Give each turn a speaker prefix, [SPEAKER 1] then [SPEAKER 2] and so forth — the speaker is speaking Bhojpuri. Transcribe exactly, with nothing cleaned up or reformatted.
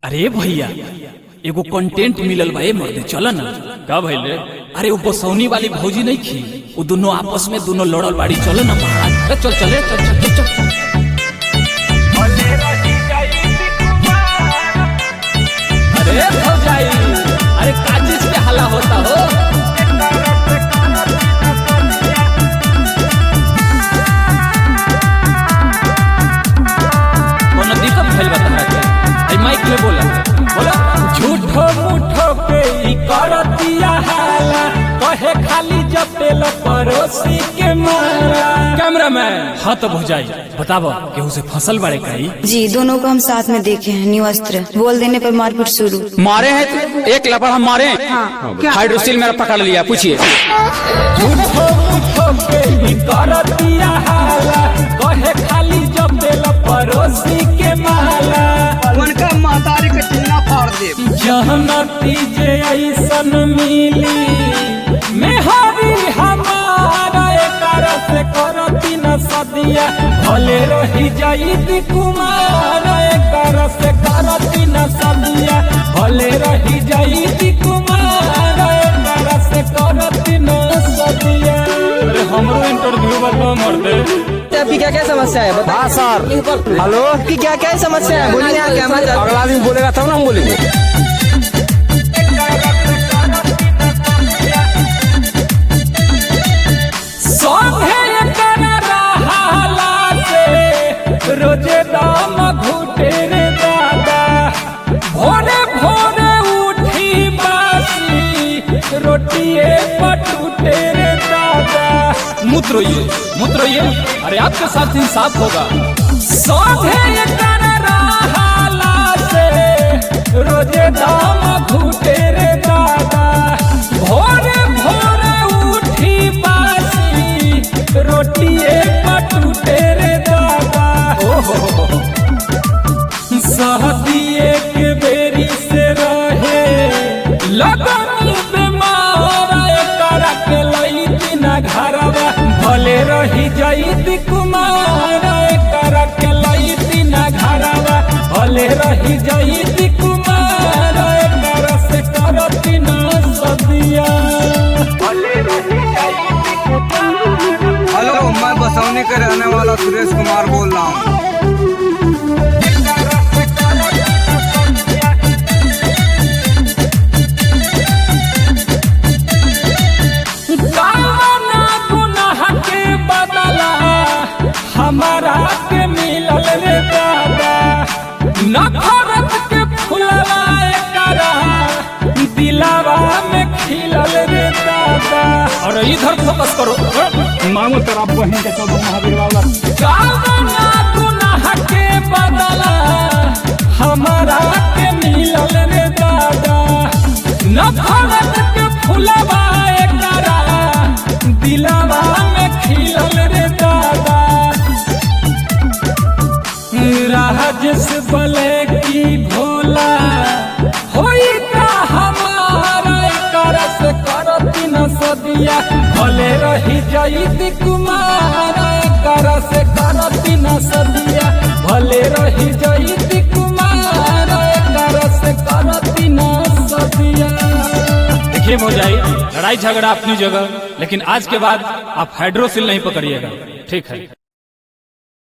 [SPEAKER 1] अरे भैया एगो कंटेंट मिलल बा, मर्दे चल ना।
[SPEAKER 2] का भइल रे?
[SPEAKER 1] अरे वो बसौनी वाली भौजी नहीं थी, वो दोनों आपस में दोनों लड़ल बाड़ी, चलो ना महाराज। अरे चल चले चल चल चल, चल। अरे भौजाई, अरे काजिस पे हल्ला होता हो। कोनो दिक्कत भइल बा तहरा के? आई माइक में बोला बोला।
[SPEAKER 2] झूठो मूठो पे ई करतिया हाला, कहे खाली जपेल पड़ोसी के मारा।
[SPEAKER 1] कैमरामैन हाँ तो भौजाई बताबो केहू से फसल बारे कही?
[SPEAKER 3] जी, दोनों को हम साथ में देखे हैं। न्यू अस्त्र बोल देने पर मारपीट शुरू।
[SPEAKER 4] मारे हैं तो एक लपड़ हम मारे हैं।
[SPEAKER 3] हाँ।
[SPEAKER 4] हाइड्रोसिल मेरा पकड़ लिया, पूछिए।
[SPEAKER 2] झूठो मूठो पे ई करतिया हाला, कहे खाली जपेल पड़ोसी के माला।
[SPEAKER 5] उनका मातारी के टीना फाड़ दे।
[SPEAKER 2] जहनती जे ऐसन मिली मेहरी हमारा, एकर से करती न सदिया भले रही जाई कुमार। एकर से करती न सदिया भले रही जाई कुमार। एकर से करती न सदिया। अरे हमरो इंटरव्यू बता मर दे।
[SPEAKER 5] आपकी क्या क्या समस्या है? हाँ सर। हेलो, आपकी क्या क्या समस्या है? बोलिए। क्या मतलब?
[SPEAKER 4] अगला आदमी बोलेगा तब ना हम बोलेंगे।
[SPEAKER 2] रोजे दाम घुटे रे दादा, भोरे भोरे उठी बासी रोटिए पटूटे रे दादा।
[SPEAKER 1] मूत्र ये मूत्र ये अरे आपके साथ इंसाफ होगा।
[SPEAKER 2] सोधे कर रहाला से रोजे दाम घुटे रे दादा, भोरे भोरे उठी बासी रोटिए पटूटे रे दादा। सहदिए के बेरी से रहे लगन बीमार, करा के लईती न घरवा भले रही जाईती कुमार। करा के लईती न घरवा भले रही जाईती कुमार। करा से करती न सदिया भले रही जाईती कुमार।
[SPEAKER 5] हेलो, मैं बसौनी के रहने वाला सुरेश कुमार बोल रहा हूँ।
[SPEAKER 2] हमारा के मिलल रे दादा, नफरत के फुलवा करा दिलावा में खिलल रे दादा।
[SPEAKER 1] और इधर फोकस करो,
[SPEAKER 2] मांगो तेरा बहन के चौदह महावीर वाला। कावना गुनाह के बदला हमारा के मिलल रे दादा, नफरत के फुलवा करा दिलावा में खिलल रे दादा। राजस बले की भोला होई का हमारा, कर से करती न सदिया भले रही जाईती कुमार। कर से करती न सदिया भले रही जाईती कुमार। कर से करती न सदिया।
[SPEAKER 1] देखिए भौजाई, लड़ाई झगड़ा अपनी जगह, लेकिन आज के बाद आप हाइड्रोसिल नहीं पकड़िएगा, ठीक है?